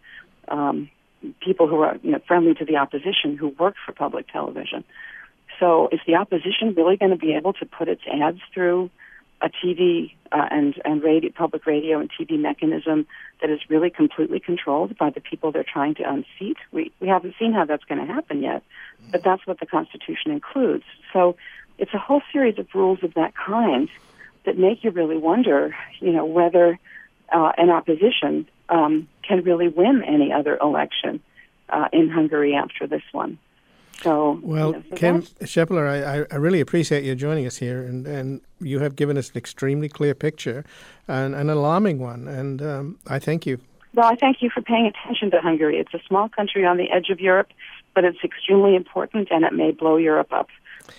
people who are friendly to the opposition who work for public television. So is the opposition really going to be able to put its ads through a TV and radio, public radio and TV mechanism that is really completely controlled by the people they're trying to unseat? We haven't seen how that's going to happen yet, but that's what the Constitution includes. So it's a whole series of rules of that kind that make you really wonder, whether an opposition can really win any other election in Hungary after this one. So, well, Kim Scheppeler, I really appreciate you joining us here, and you have given us an extremely clear picture, and an alarming one, and I thank you. Well, I thank you for paying attention to Hungary. It's a small country on the edge of Europe, but it's extremely important, and it may blow Europe up.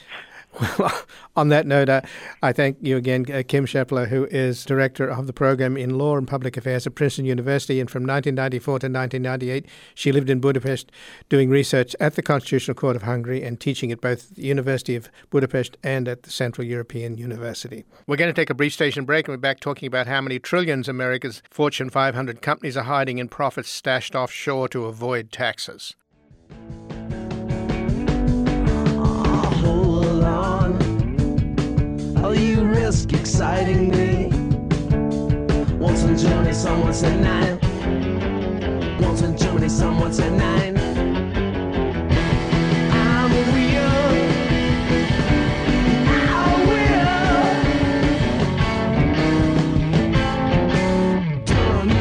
Well, on that note, I thank you again, Kim Scheppeler, who is director of the program in Law and Public Affairs at Princeton University. And from 1994 to 1998, she lived in Budapest doing research at the Constitutional Court of Hungary and teaching at both the University of Budapest and at the Central European University. We're going to take a brief station break, and we're back talking about how many trillions America's Fortune 500 companies are hiding in profits stashed offshore to avoid taxes. You risk exciting me. Once in Germany, someone said 9. Once in Germany, someone said 9. I'm a real. I will turn on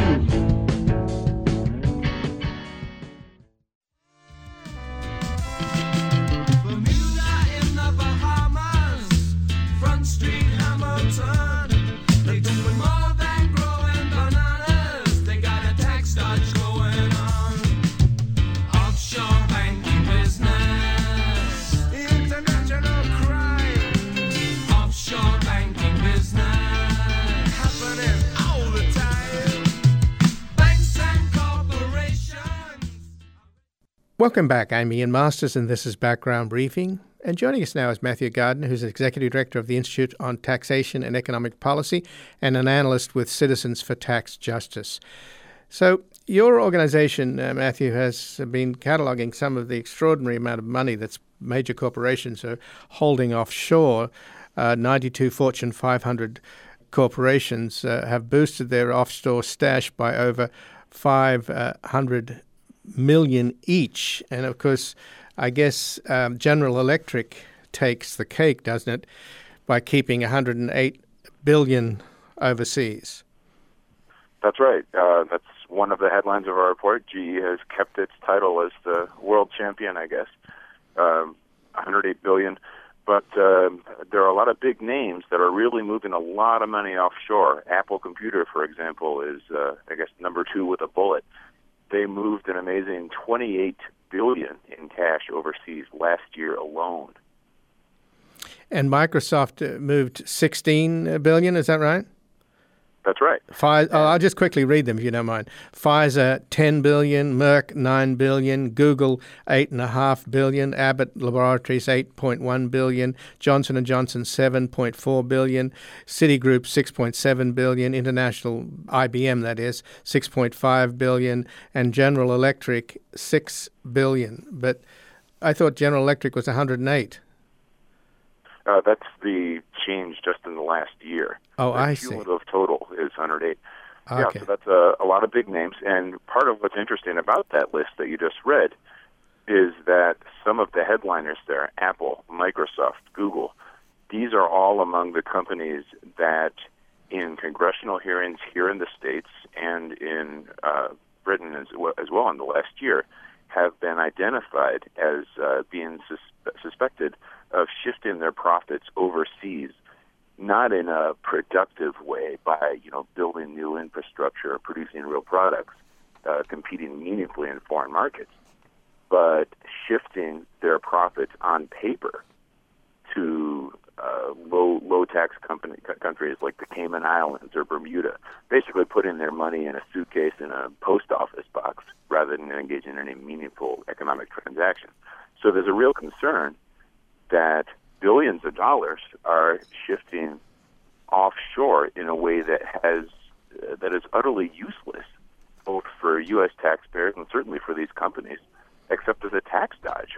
Bermuda in the Bahamas. Front Street, Hamilton, they doing more than growing bananas. They got a tax dodge going on. Offshore banking business, international crime. Offshore banking business, happening all the time. Banks and corporations. Welcome back. I'm Ian Masters, and this is Background Briefing. And joining us now is Matthew Gardner, who's Executive Director of the Institute on Taxation and Economic Policy and an analyst with Citizens for Tax Justice. So your organization, Matthew, has been cataloguing some of the extraordinary amount of money that's major corporations are holding offshore. 92 Fortune 500 corporations have boosted their offshore stash by over 500 million each. And of course, I guess General Electric takes the cake, doesn't it, by keeping 108 billion overseas? That's right. That's one of the headlines of our report. GE has kept its title as the world champion, I guess. 108 billion. But there are a lot of big names that are really moving a lot of money offshore. Apple Computer, for example, is, I guess, number 2 with a bullet. They moved an amazing 28 billion in cash overseas last year alone. And Microsoft moved 16 billion, is that right? That's right. I'll just quickly read them if you don't mind. Pfizer, 10 billion, Merck, 9 billion, Google, 8.5 billion, Abbott Laboratories, 8.1 billion, Johnson & Johnson, 7.4 billion, Citigroup, 6.7 billion, International, IBM that is, 6.5 billion, and General Electric, 6 billion. But I thought General Electric was 108. That's the change just in the last year. Oh, the I see. cumulative total is 108. Okay. Yeah, so that's a lot of big names. And part of what's interesting about that list that you just read is that some of the headliners there, Apple, Microsoft, Google, these are all among the companies that in congressional hearings here in the States and in Britain as well in the last year have been identified as being suspected of shifting their profits overseas, not in a productive way by, building new infrastructure, producing real products, competing meaningfully in foreign markets, but shifting their profits on paper to low tax countries like the Cayman Islands or Bermuda, basically putting their money in a suitcase in a post office box rather than engaging in any meaningful economic transaction. So there's a real concern that billions of dollars are shifting offshore in a way that is utterly useless, both for U.S. taxpayers and certainly for these companies, except as a tax dodge.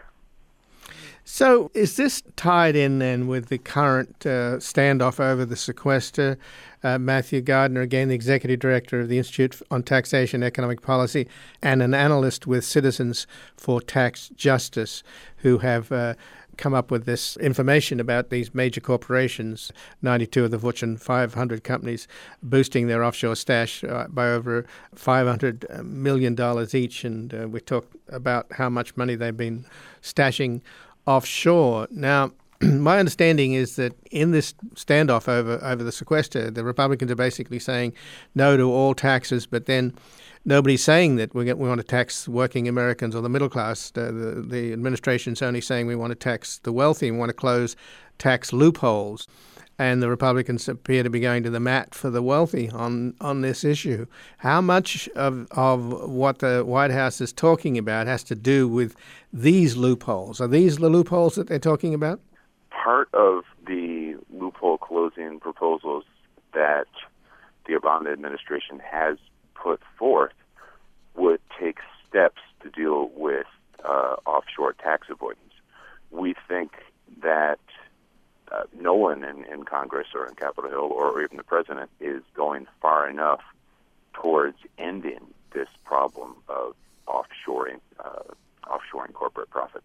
So is this tied in then with the current standoff over the sequester? Matthew Gardner, again, the Executive Director of the Institute on Taxation and Economic Policy and an analyst with Citizens for Tax Justice, who have come up with this information about these major corporations, 92 of the Fortune 500 companies, boosting their offshore stash by over $500 million each. And we talked about how much money they've been stashing offshore. Now, my understanding is that in this standoff over the sequester, the Republicans are basically saying no to all taxes, but then nobody's saying that we want to tax working Americans or the middle class. The administration's only saying we want to tax the wealthy and want to close tax loopholes. And the Republicans appear to be going to the mat for the wealthy on this issue. How much of what the White House is talking about has to do with these loopholes? Are these the loopholes that they're talking about? Part of the loophole closing proposals that the Obama administration has put forth would take steps to deal with offshore tax avoidance. We think that no one in Congress or in Capitol Hill or even the president is going far enough towards ending this problem of offshoring corporate profits.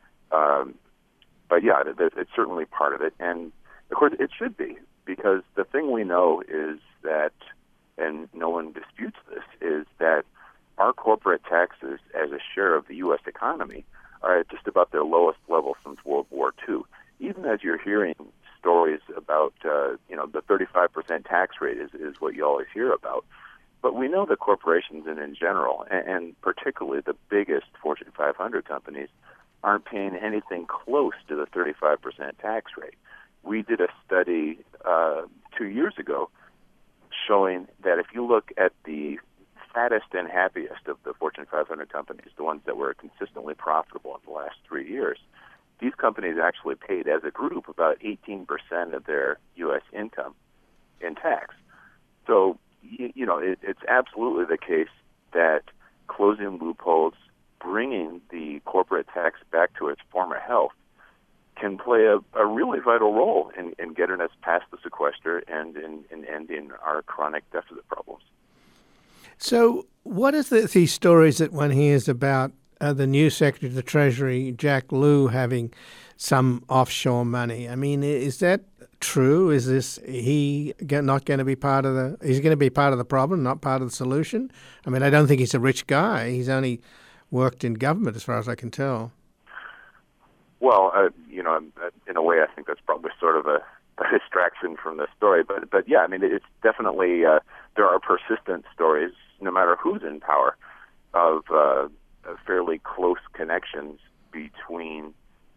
But yeah, it's certainly part of it. And of course it should be, because the thing we know is that, and no one disputes this, is that our corporate taxes as a share of the U.S. economy are at just about their lowest level since World War II. Even as you're hearing stories about, the 35% tax rate is what you always hear about. But we know that corporations and in general, and particularly the biggest Fortune 500 companies, aren't paying anything close to the 35% tax rate. We did a study 2 years ago showing that if you look at the fattest and happiest of the Fortune 500 companies, the ones that were consistently profitable in the last 3 years, these companies actually paid, as a group, about 18% of their U.S. income in tax. So, it's absolutely the case that closing loopholes, bringing the corporate tax back to its former health, can play a really vital role in getting us past the sequester and in ending our chronic deficit problems. So what is these stories that one hears about the new Secretary of the Treasury, Jack Lew, having some offshore money? I mean, is that true? Is he not going to be part of he's going to be part of the problem, not part of the solution? I mean, I don't think he's a rich guy. He's only worked in government as far as I can tell. Well, in a way, I think that's probably sort of a distraction from the story. But yeah, I mean, it's definitely, there are persistent stories, no matter who's in power, of fairly close connections between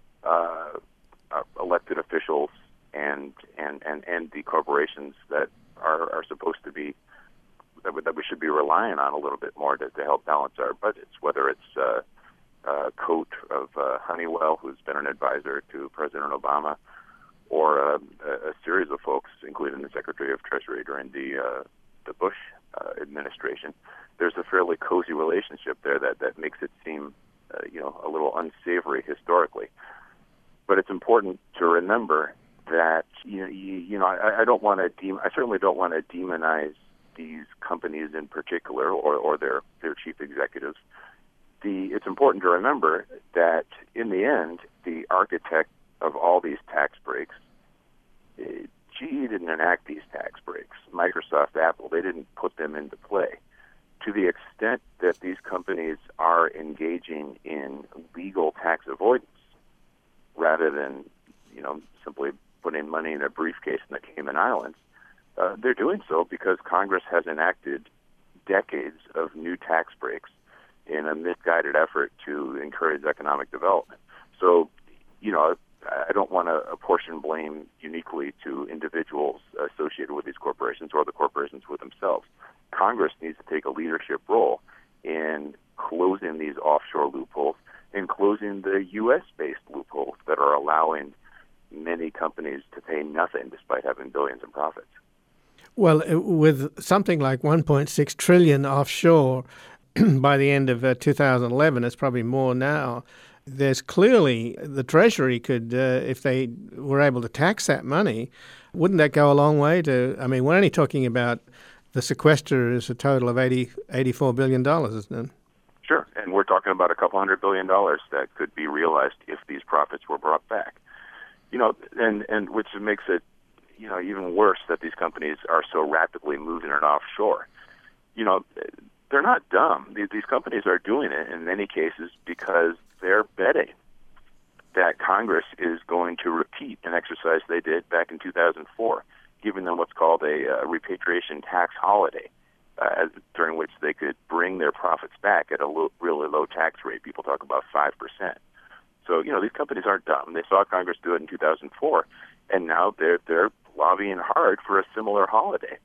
elected officials and the corporations that are supposed to be, that we should be relying on a little bit more to help balance our budgets, whether it's Coat of Honeywell, who's been an advisor to President Obama, or a series of folks, including the Secretary of Treasury during the Bush administration. There's a fairly cozy relationship there that makes it seem, a little unsavory historically. But it's important to remember that I don't want to I certainly don't want to demonize these companies in particular or their chief executives. It's important to remember that in the end, the architect of all these tax breaks, GE didn't enact these tax breaks. Microsoft, Apple, they didn't put them into play. To the extent that these companies are engaging in legal tax avoidance rather than, simply putting money in a briefcase in the Cayman Islands, they're doing so because Congress has enacted decades of new tax breaks in a misguided effort to encourage economic development. So, I don't want to apportion blame uniquely to individuals associated with these corporations or the corporations with themselves. Congress needs to take a leadership role in closing these offshore loopholes and closing the U.S.-based loopholes that are allowing many companies to pay nothing despite having billions in profits. Well, with something like $1.6 trillion offshore by the end of 2011, it's probably more now. There's clearly the Treasury could, if they were able to tax that money, wouldn't that go a long way to, I mean, we're only talking about the sequester is a total of $84 billion, isn't it? Sure, and we're talking about a couple $100 billion that could be realized if these profits were brought back. And which makes it, even worse that these companies are so rapidly moving it offshore. They're not dumb. These companies are doing it in many cases because they're betting that Congress is going to repeat an exercise they did back in 2004, giving them what's called a repatriation tax holiday, during which they could bring their profits back at a really low tax rate. People talk about 5%. So, these companies aren't dumb. They saw Congress do it in 2004, and now they're lobbying hard for a similar holiday.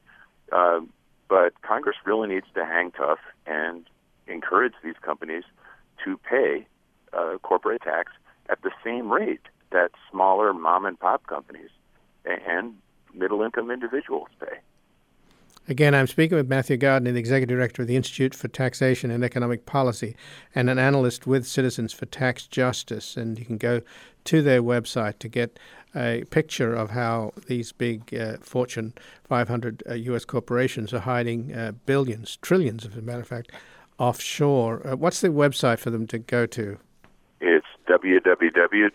But Congress really needs to hang tough and encourage these companies to pay corporate tax at the same rate that smaller mom-and-pop companies and middle-income individuals pay. Again, I'm speaking with Matthew Gardner, the Executive Director of the Institute for Taxation and Economic Policy and an analyst with Citizens for Tax Justice. And you can go to their website to get a picture of how these big Fortune 500 U.S. corporations are hiding billions, trillions, as a matter of fact, offshore. What's the website for them to go to? It's www.ctj.org.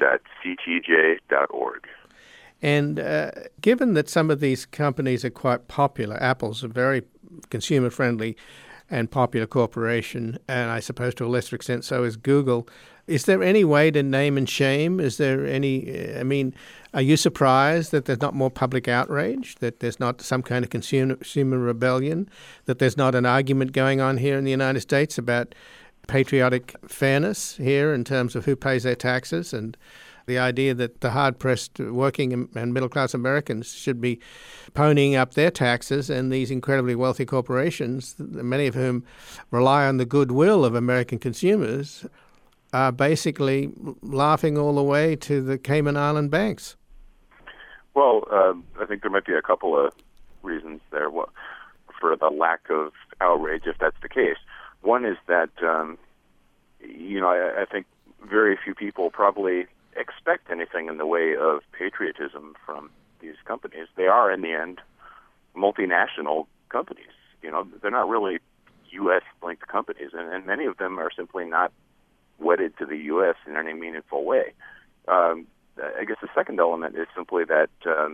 And given that some of these companies are quite popular, Apple's a very consumer-friendly and popular corporation, and I suppose to a lesser extent so is Google, is there any way to name and shame? Is there any, are you surprised that there's not more public outrage, that there's not some kind of consumer rebellion, that there's not an argument going on here in the United States about patriotic fairness here in terms of who pays their taxes and the idea that the hard-pressed working and middle-class Americans should be ponying up their taxes, and these incredibly wealthy corporations, many of whom rely on the goodwill of American consumers, are basically laughing all the way to the Cayman Island banks? Well, I think there might be a couple of reasons there for the lack of outrage, if that's the case. One is that, I think very few people probably expect anything in the way of patriotism from these companies. They are, in the end, multinational companies. They're not really U.S.-linked companies, and many of them are simply not wedded to the U.S. in any meaningful way. I guess the second element is simply that,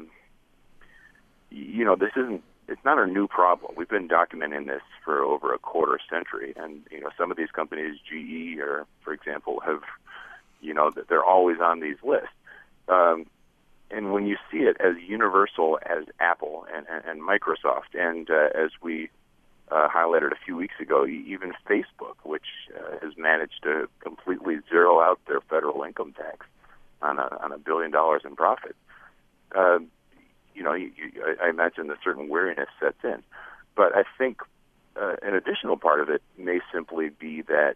it's not a new problem. We've been documenting this for over a quarter century, and, some of these companies, GE, or, for example, have, they're always on these lists. And when you see it as universal as Apple and Microsoft, and as we highlighted a few weeks ago, even Facebook, which has managed to completely zero out their federal income tax on $1 billion in profit, I imagine a certain wariness sets in. But I think an additional part of it may simply be that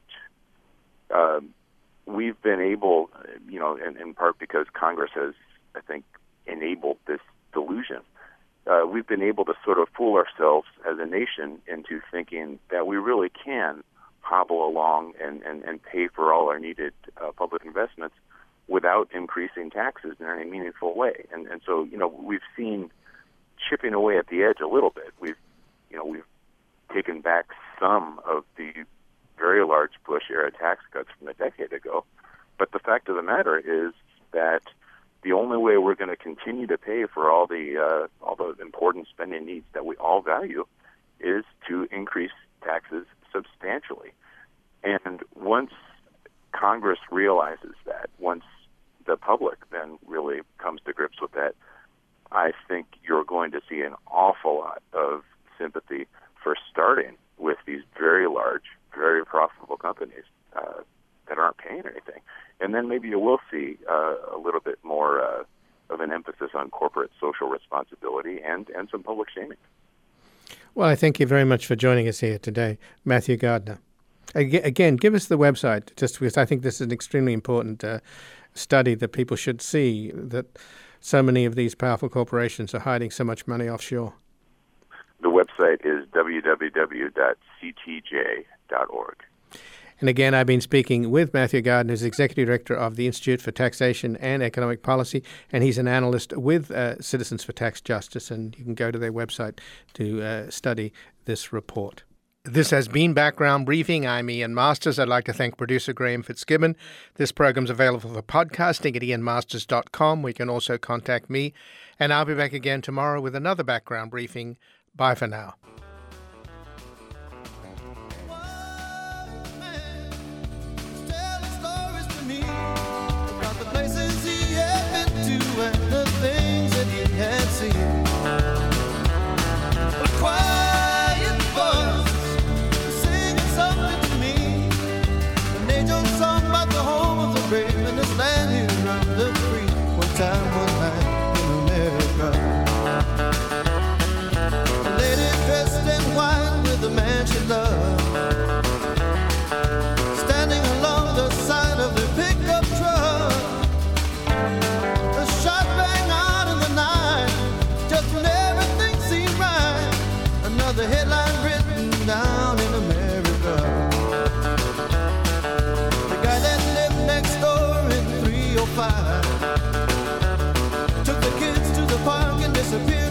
we've been able, in part because Congress has, I think, enabled this delusion. We've been able to sort of fool ourselves as a nation into thinking that we really can hobble along and pay for all our needed public investments without increasing taxes in any meaningful way. And so, we've seen chipping away at the edge a little bit. We've taken back some of the very large Bush-era tax cuts from a decade ago. But the fact of the matter is that the only way we're going to continue to pay for all the important spending needs that we all value is to increase taxes substantially. And once Congress realizes that, once the public then really comes to grips with that, I think you're going to see an awful lot of sympathy for starting with these very large, very profitable companies that aren't paying anything. And then maybe you will see a little bit more of an emphasis on corporate social responsibility and some public shaming. Well, I thank you very much for joining us here today, Matthew Gardner. Again, give us the website, just because I think this is an extremely important study that people should see, that so many of these powerful corporations are hiding so much money offshore. The website is www.ctj.org. And again, I've been speaking with Matthew Gardner, who's Executive Director of the Institute for Taxation and Economic Policy, and he's an analyst with Citizens for Tax Justice, and you can go to their website to study this report. This has been Background Briefing. I'm Ian Masters. I'd like to thank producer Graham Fitzgibbon. This program's available for podcasting at ianmasters.com. We can also contact me, and I'll be back again tomorrow with another Background Briefing. Bye for now. The headline written down in America. The guy that lived next door in 305 took the kids to the park and disappeared.